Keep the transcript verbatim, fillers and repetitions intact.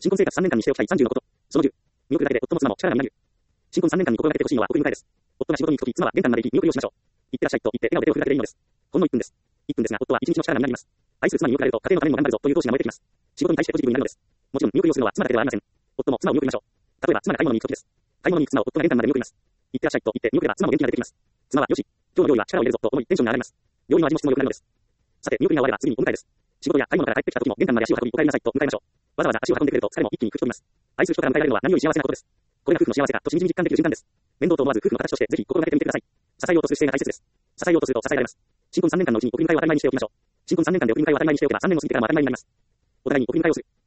新婚生活さんねんかんにしておきたいさんじゅうのこと。そのじゅう。見送るだけで夫も妻も力がみなる。新婚さんねんかんに心がけてほしいのは送り迎えです。夫が仕事に行くとき、妻は玄関まで行き、見送りをしましょう。行ってらっしゃいと言って笑顔で手を振るだけでいいのです。ほんのいっぷんです。いっぷんですが、夫はいちにちの力がみなります。愛する妻に見送られると、家庭のためにも頑張るぞという闘志が燃えてきます。仕事に対してポジティブになるのです。もちろん、見送りをするのは妻だけではありません。夫も妻を見送りましょう。例えば、妻が買い物に行くときです。買い物に行く妻を夫が玄関まで見送ります。行ってらっしゃいと言って見送れば妻も元気が出てきます。妻は、よし、今日の料理は力を入れるぞと思いテンションが上がります。料理の味も質も良くなるのです。さて、見送りが終われば次にお迎えです。仕事や買い物から帰ってきた時も玄関まで足を運びお帰りなさいと迎えましょう。わざわざ足を運んでくれると疲れも一気に吹き飛びます。愛する人から迎えられるのは何より幸せなことです。これが夫婦の幸せだとしみじみ実感できる循環です。面倒と思わず夫婦の形としてぜひ心がけてみてください。支えようとする姿勢が大切です。支えようとすると支えられます。新婚さんねんかんのうちに送り迎えを当たり前にしておきましょう。新婚さんねんかんで送り迎えを当たり前にしておけばさんねんを過ぎてからも当たり前になります。お互いに送り迎えをする。